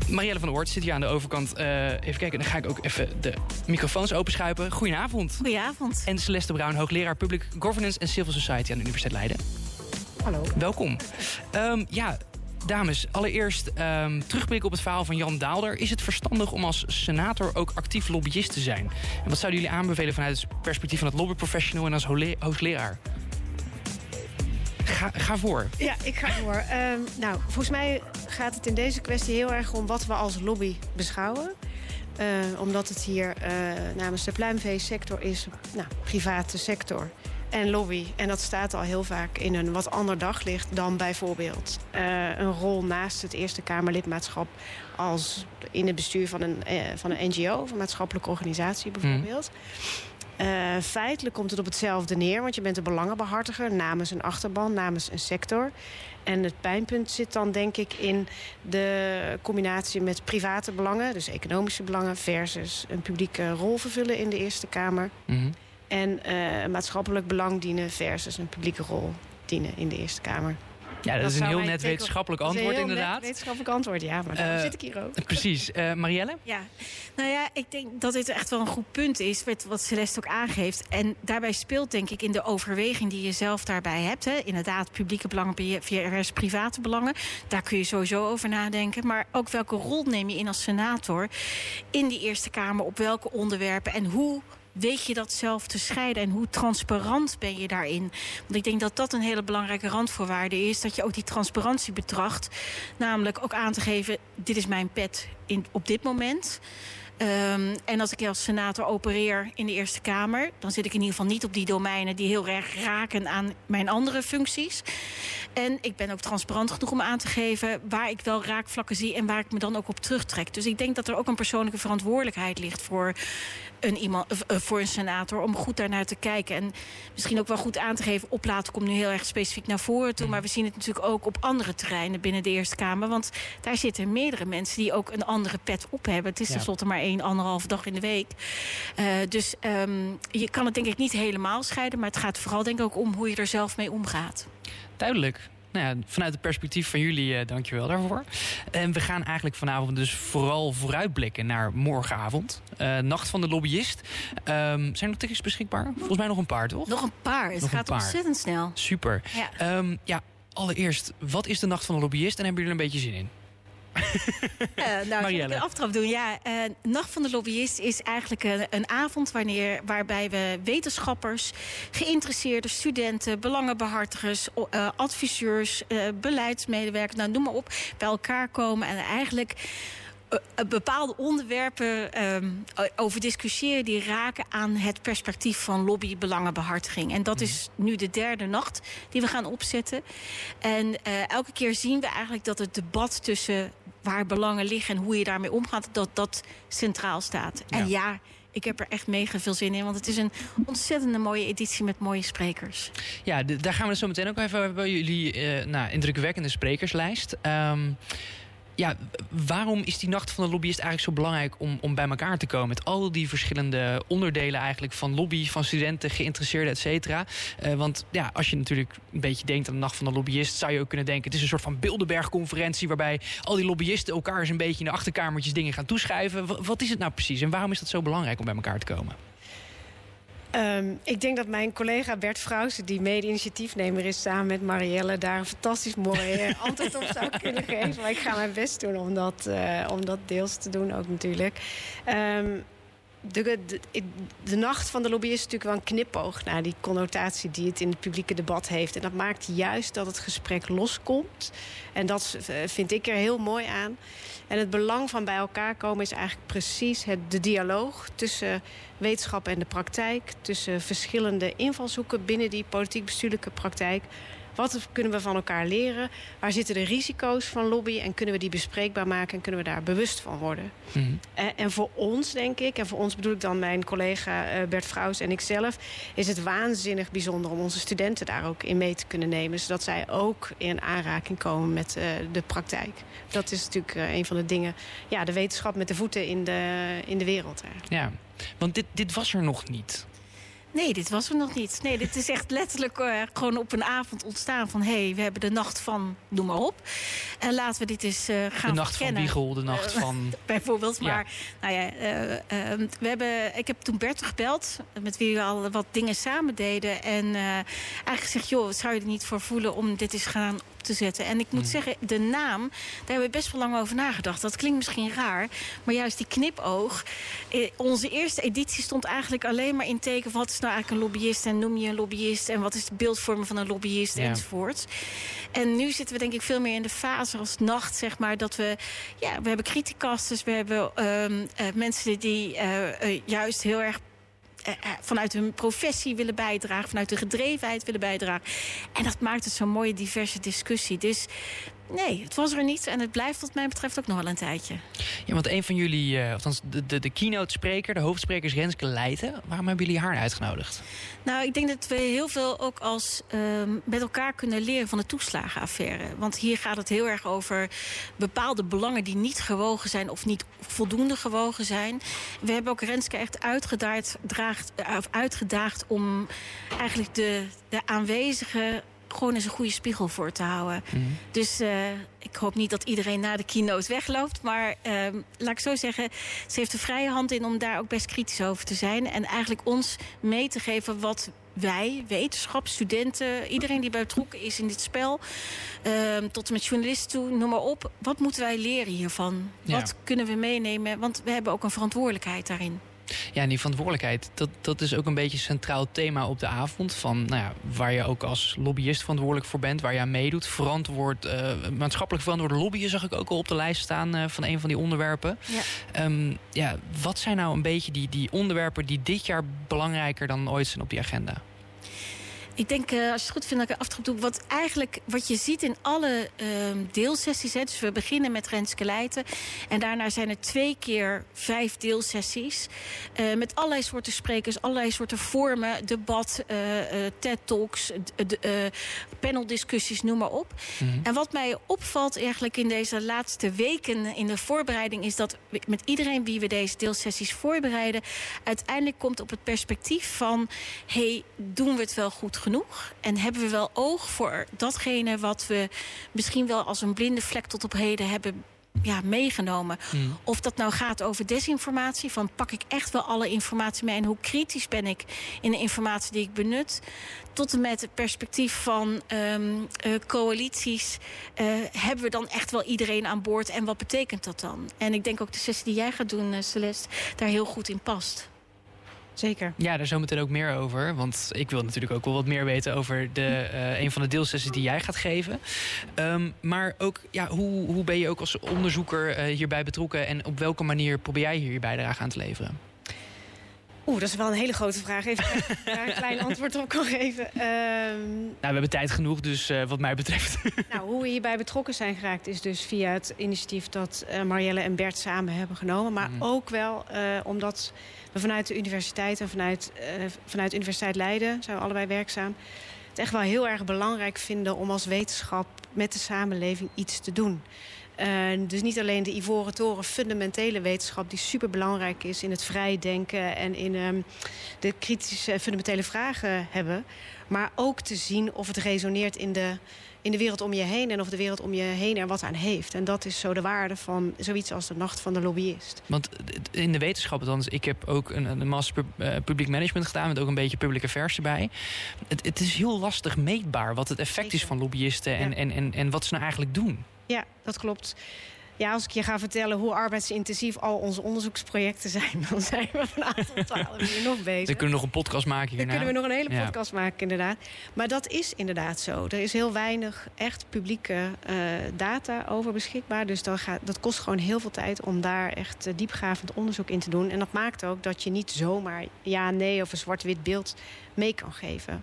Marielle van Oort zit hier aan de overkant. Even kijken, dan ga ik ook even de microfoons openschuiven. Goedenavond. Goedenavond. En Celeste Bruin, hoogleraar Public Governance en Civil Society aan de Universiteit Leiden. Hallo. Welkom. Dames, allereerst terugblikken op het verhaal van Jan Daalder. Is het verstandig om als senator ook actief lobbyist te zijn? En wat zouden jullie aanbevelen vanuit het perspectief van het lobbyprofessional en als hoogleraar? Ga voor. Ja, ik ga voor. Volgens mij gaat het in deze kwestie heel erg om wat we als lobby beschouwen. Omdat het hier namens de pluimveesector is, private sector en lobby. En dat staat al heel vaak in een wat ander daglicht dan bijvoorbeeld een rol naast het Eerste Kamerlidmaatschap als in het bestuur van een NGO, of een maatschappelijke organisatie bijvoorbeeld. Feitelijk komt het op hetzelfde neer, want je bent een belangenbehartiger namens een achterban, namens een sector. En het pijnpunt zit dan denk ik in de combinatie met private belangen, dus economische belangen, versus een publieke rol vervullen in de Eerste Kamer. Mm-hmm. En maatschappelijk belang dienen versus een publieke rol dienen in de Eerste Kamer. Ja, dat is een heel net wetenschappelijk antwoord inderdaad. Net wetenschappelijk antwoord, ja, maar daarom zit ik hier ook. Precies. Marielle? Ja, nou ja, ik denk dat dit echt wel een goed punt is, wat Celeste ook aangeeft. En daarbij speelt denk ik in de overweging die je zelf daarbij hebt. Hè, inderdaad, publieke belangen versus private belangen. Daar kun je sowieso over nadenken. Maar ook welke rol neem je in als senator in die Eerste Kamer, op welke onderwerpen en hoe weet je dat zelf te scheiden en hoe transparant ben je daarin? Want ik denk dat dat een hele belangrijke randvoorwaarde is, dat je ook die transparantie betracht. Namelijk ook aan te geven, dit is mijn pet op dit moment. En als ik als senator opereer in de Eerste Kamer, dan zit ik in ieder geval niet op die domeinen die heel erg raken aan mijn andere functies. En ik ben ook transparant genoeg om aan te geven waar ik wel raakvlakken zie en waar ik me dan ook op terugtrek. Dus ik denk dat er ook een persoonlijke verantwoordelijkheid ligt voor een senator om goed daarnaar te kijken. En misschien ook wel goed aan te geven, oplaten komt nu heel erg specifiek naar voren toe, maar we zien het natuurlijk ook op andere terreinen binnen de Eerste Kamer. Want daar zitten meerdere mensen die ook een andere pet op hebben. Het is tenslotte maar 1,5 dag in de week. Dus je kan het denk ik niet helemaal scheiden, maar het gaat vooral denk ik ook om hoe je er zelf mee omgaat. Duidelijk. Nou ja, vanuit het perspectief van jullie, dankjewel daarvoor. En we gaan eigenlijk vanavond dus vooral vooruitblikken naar morgenavond. Nacht van de Lobbyist. Zijn er nog tickets beschikbaar? Volgens mij nog een paar, toch? Nog een paar. Het gaat ontzettend snel. Super. Ja. Allereerst, wat is de Nacht van de Lobbyist en hebben jullie er een beetje zin in? Zal ik een aftrap doen? Ja, Nacht van de Lobbyist is eigenlijk een avond waarbij we wetenschappers, geïnteresseerde studenten, belangenbehartigers, adviseurs, beleidsmedewerkers, noem maar op, bij elkaar komen en eigenlijk bepaalde onderwerpen over discussiëren die raken aan het perspectief van lobby-belangenbehartiging. En dat is nu de derde nacht die we gaan opzetten. En elke keer zien we eigenlijk dat het debat tussen waar belangen liggen en hoe je daarmee omgaat, dat centraal staat. Ja. En ja, ik heb er echt mega veel zin in, want het is een ontzettende mooie editie met mooie sprekers. Ja, daar gaan we het zo meteen ook even hebben. Jullie indrukwekkende sprekerslijst. Ja, waarom is die Nacht van de Lobbyist eigenlijk zo belangrijk om bij elkaar te komen? Met al die verschillende onderdelen eigenlijk van lobby, van studenten, geïnteresseerden, et cetera. Want ja, als je natuurlijk een beetje denkt aan de Nacht van de Lobbyist, zou je ook kunnen denken, het is een soort van Bilderberg-conferentie waarbij al die lobbyisten elkaar eens een beetje in de achterkamertjes dingen gaan toeschrijven. Wat is het nou precies en waarom is dat zo belangrijk om bij elkaar te komen? Ik denk dat mijn collega Bert Vrouwsen, die mede-initiatiefnemer is samen met Marielle, daar een fantastisch mooi antwoord op zou kunnen geven. Maar ik ga mijn best doen om dat deels te doen ook natuurlijk. De Nacht van de Lobbyist is natuurlijk wel een knipoog naar die connotatie die het in het publieke debat heeft. En dat maakt juist dat het gesprek loskomt. En dat vind ik er heel mooi aan. En het belang van bij elkaar komen is eigenlijk precies de dialoog tussen wetenschap en de praktijk. Tussen verschillende invalshoeken binnen die politiek-bestuurlijke praktijk. Wat kunnen we van elkaar leren? Waar zitten de risico's van lobby? En kunnen we die bespreekbaar maken? En kunnen we daar bewust van worden? Mm-hmm. En voor ons, denk ik, en voor ons bedoel ik dan mijn collega Bert Vrouws en ikzelf, is het waanzinnig bijzonder om onze studenten daar ook in mee te kunnen nemen. Zodat zij ook in aanraking komen met de praktijk. Dat is natuurlijk een van de dingen. Ja, de wetenschap met de voeten in de wereld. Eigenlijk. Ja, want dit was er nog niet. Nee, dit was er nog niet. Nee, dit is echt letterlijk gewoon op een avond ontstaan van... we hebben de nacht van, noem maar op. En laten we dit eens gaan De nacht verkennen. van Wiegel, de nacht van... Bijvoorbeeld, maar ik heb toen Bert gebeld... met wie we al wat dingen samen deden. En eigenlijk gezegd, joh, zou je er niet voor voelen om dit eens gaan op te zetten? En ik moet zeggen, de naam, daar hebben we best wel lang over nagedacht. Dat klinkt misschien raar, maar juist die knipoog... onze eerste editie stond eigenlijk alleen maar in teken... van wat is nou eigenlijk een lobbyist en noem je een lobbyist... en wat is de beeldvorming van een lobbyist enzovoort. En nu zitten we denk ik veel meer in de fase als nacht, zeg maar... dat we hebben criticasters, we hebben mensen die juist heel erg... vanuit hun professie willen bijdragen... vanuit hun gedrevenheid willen bijdragen. En dat maakt het zo'n mooie, diverse discussie. Dus nee, het was er niet. En het blijft wat mij betreft ook nog wel een tijdje. Ja, want een van jullie, althans de keynote-spreker... de hoofdspreker is Renske Leijten. Waarom hebben jullie haar uitgenodigd? Nou, ik denk dat we heel veel ook als met elkaar kunnen leren van de toeslagenaffaire. Want hier gaat het heel erg over bepaalde belangen die niet gewogen zijn... of niet voldoende gewogen zijn. We hebben ook Renske echt uitgedaagd om eigenlijk de aanwezigen... gewoon eens een goede spiegel voor te houden. Dus ik hoop niet dat iedereen na de keynote wegloopt. Maar laat ik zo zeggen, ze heeft de vrije hand in om daar ook best kritisch over te zijn. En eigenlijk ons mee te geven wat wij, wetenschap, studenten... iedereen die bij betrokken is in dit spel... tot en met journalisten toe, noem maar op. Wat moeten wij leren hiervan? Ja. Wat kunnen we meenemen? Want we hebben ook een verantwoordelijkheid daarin. Ja, en die verantwoordelijkheid, dat is ook een beetje een centraal thema op de avond. Van, waar je ook als lobbyist verantwoordelijk voor bent, waar je aan meedoet. Maatschappelijk verantwoorde lobbyen zag ik ook al op de lijst staan van een van die onderwerpen. Ja. Wat zijn nou een beetje die onderwerpen die dit jaar belangrijker dan ooit zijn op die agenda? Ik denk, als je het goed vindt, dat ik een aftrap doe. Wat je ziet in alle deelsessies. Dus we beginnen met Renske Leijten. En daarna zijn er 2 keer 5 deelsessies. Met allerlei soorten sprekers, allerlei soorten vormen. Debat, TED-talks, paneldiscussies, noem maar op. En wat mij opvalt eigenlijk in deze laatste weken in de voorbereiding... is dat met iedereen wie we deze deelsessies voorbereiden... uiteindelijk komt op het perspectief van... doen we het wel goed genoeg? En hebben we wel oog voor datgene wat we misschien wel als een blinde vlek tot op heden hebben meegenomen. Of dat nou gaat over desinformatie, van pak ik echt wel alle informatie mee... en hoe kritisch ben ik in de informatie die ik benut... tot en met het perspectief van coalities... hebben we dan echt wel iedereen aan boord en wat betekent dat dan? En ik denk ook de sessie die jij gaat doen, Celeste, daar heel goed in past. Zeker. Ja, daar zometeen ook meer over. Want ik wil natuurlijk ook wel wat meer weten over een van de deelsessies die jij gaat geven. Maar ook, hoe ben je ook als onderzoeker hierbij betrokken... en op welke manier probeer jij hier je bijdrage aan te leveren? Dat is wel een hele grote vraag. Even daar een klein antwoord op kan geven. We hebben tijd genoeg, dus wat mij betreft. Hoe we hierbij betrokken zijn geraakt... is dus via het initiatief dat Marielle en Bert samen hebben genomen. Maar ook wel omdat we vanuit de universiteit... en vanuit Universiteit Leiden, zijn we allebei werkzaam... het echt wel heel erg belangrijk vinden om als wetenschap... met de samenleving iets te doen. Dus niet alleen de Ivoren Toren fundamentele wetenschap... die superbelangrijk is in het vrijdenken... en in de kritische fundamentele vragen hebben... maar ook te zien of het resoneert in de wereld om je heen... en of de wereld om je heen er wat aan heeft. En dat is zo de waarde van zoiets als de Nacht van de Lobbyist. Want in de wetenschap, althans, ik heb ook een master public management gedaan... met ook een beetje public affairs erbij. Het is heel lastig meetbaar wat het effect is van lobbyisten... en wat ze nou eigenlijk doen. Ja, dat klopt. Ja, als ik je ga vertellen hoe arbeidsintensief al onze onderzoeksprojecten zijn... dan zijn we vanavond tot 12 uur nog bezig. Dan kunnen we nog een podcast maken hierna. Dan kunnen we nog een hele podcast maken, inderdaad. Maar dat is inderdaad zo. Er is heel weinig echt publieke data over beschikbaar. Dus dat kost gewoon heel veel tijd om daar echt diepgravend onderzoek in te doen. En dat maakt ook dat je niet zomaar ja, nee of een zwart-wit beeld mee kan geven.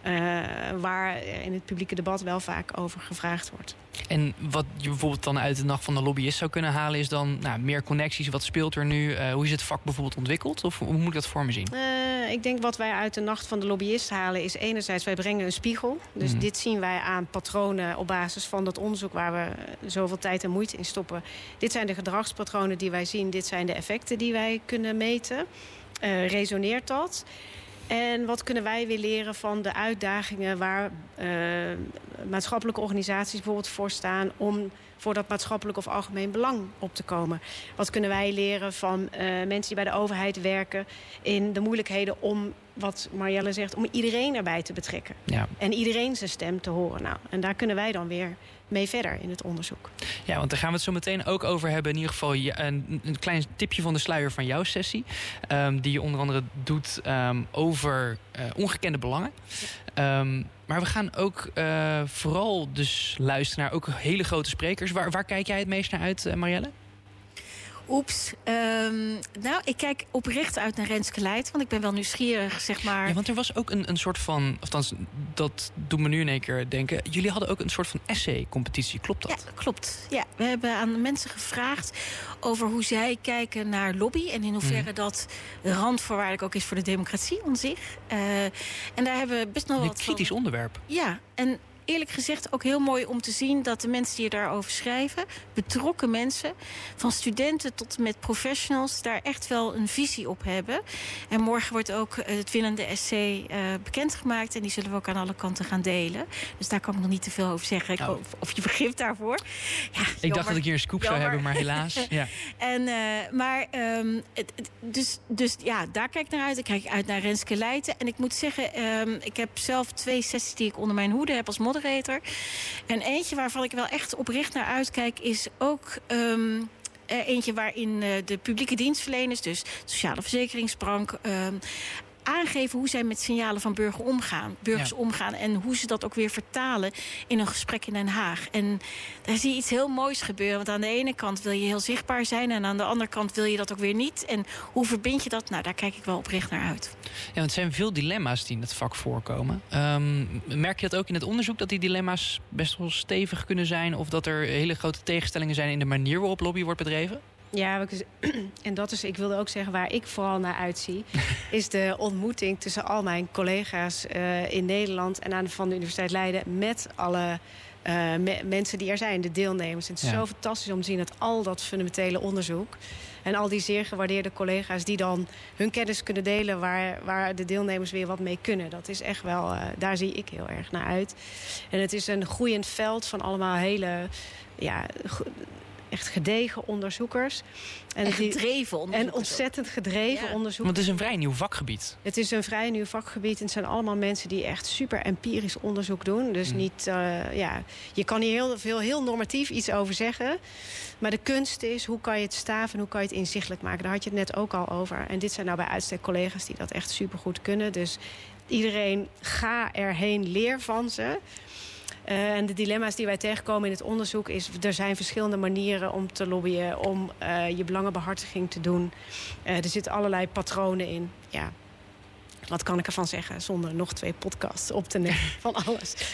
Waar in het publieke debat wel vaak over gevraagd wordt. En wat je bijvoorbeeld dan uit de Nacht van de Lobbyist zou kunnen halen... is dan meer connecties. Wat speelt er nu? Hoe is het vak bijvoorbeeld ontwikkeld? Of hoe moet ik dat voor me zien? Ik denk wat wij uit de Nacht van de Lobbyist halen... is enerzijds, wij brengen een spiegel. Dus dit zien wij aan patronen op basis van dat onderzoek... waar we zoveel tijd en moeite in stoppen. Dit zijn de gedragspatronen die wij zien. Dit zijn de effecten die wij kunnen meten. Resoneert dat? En wat kunnen wij weer leren van de uitdagingen waar maatschappelijke organisaties bijvoorbeeld voor staan om voor dat maatschappelijk of algemeen belang op te komen? Wat kunnen wij leren van mensen die bij de overheid werken in de moeilijkheden om, wat Marielle zegt, om iedereen erbij te betrekken. Ja. En iedereen zijn stem te horen. Nou, en daar kunnen wij dan weer mee verder in het onderzoek. Ja, want daar gaan we het zo meteen ook over hebben. In ieder geval een klein tipje van de sluier van jouw sessie. Die je onder andere doet over ongekende belangen. Maar we gaan ook vooral dus luisteren naar ook hele grote sprekers. Waar kijk jij het meest naar uit, Marielle? Oeps. Nou, ik kijk oprecht uit naar Renske Leijten, want ik ben wel nieuwsgierig, zeg maar. Ja, want er was ook een soort van, althans, dat doet me nu in één keer denken. Jullie hadden ook een soort van essay-competitie, klopt dat? Ja, klopt. Ja, we hebben aan de mensen gevraagd over hoe zij kijken naar lobby en in hoeverre dat randvoorwaardelijk ook is voor de democratie aan zich. En daar hebben we best nog wat een kritisch onderwerp. Ja, en eerlijk gezegd ook heel mooi om te zien dat de mensen die daarover schrijven, betrokken mensen, van studenten tot met professionals, daar echt wel een visie op hebben. En morgen wordt ook het winnende essay bekendgemaakt en die zullen we ook aan alle kanten gaan delen. Dus daar kan ik nog niet te veel over zeggen. Ik hoop of je begrip daarvoor. Ja, ik dacht dat ik hier een scoop zou hebben, maar helaas. Ja. Dus ja, daar kijk ik naar uit. Ik kijk uit naar Renske Leijten. En ik moet zeggen, ik heb zelf 2 sessies die ik onder mijn hoede heb als moderator. En eentje waarvan ik wel echt oprecht naar uitkijk is ook eentje waarin de publieke dienstverleners, dus sociale verzekeringsbank, aangeven hoe zij met signalen van burgers omgaan en hoe ze dat ook weer vertalen in een gesprek in Den Haag. En daar zie je iets heel moois gebeuren. Want aan de ene kant wil je heel zichtbaar zijn en aan de andere kant wil je dat ook weer niet. En hoe verbind je dat? Nou, daar kijk ik wel oprecht naar uit. Ja, want het zijn veel dilemma's die in het vak voorkomen. Merk je dat ook in het onderzoek, dat die dilemma's best wel stevig kunnen zijn, of dat er hele grote tegenstellingen zijn in de manier waarop lobby wordt bedreven? Ja, en dat is, ik wilde ook zeggen, waar ik vooral naar uitzie, is de ontmoeting tussen al mijn collega's in Nederland en van de Universiteit Leiden met alle mensen die er zijn, de deelnemers. En het is zo fantastisch om te zien dat al dat fundamentele onderzoek en al die zeer gewaardeerde collega's die dan hun kennis kunnen delen waar de deelnemers weer wat mee kunnen. Dat is echt wel, daar zie ik heel erg naar uit. En het is een groeiend veld van allemaal hele, echt gedegen onderzoekers. En gedreven onderzoekers. En ontzettend gedreven onderzoekers. Want het is een vrij nieuw vakgebied. Het is een vrij nieuw vakgebied. En het zijn allemaal mensen die echt super empirisch onderzoek doen. Dus niet, je kan hier heel normatief iets over zeggen. Maar de kunst is, hoe kan je het staven en hoe kan je het inzichtelijk maken? Daar had je het net ook al over. En dit zijn nou bij uitstek collega's die dat echt supergoed kunnen. Dus iedereen, ga erheen, leer van ze. En de dilemma's die wij tegenkomen in het onderzoek is, er zijn verschillende manieren om te lobbyen, om je belangenbehartiging te doen. Er zitten allerlei patronen in. Ja, wat kan ik ervan zeggen zonder nog 2 podcasts op te nemen van alles.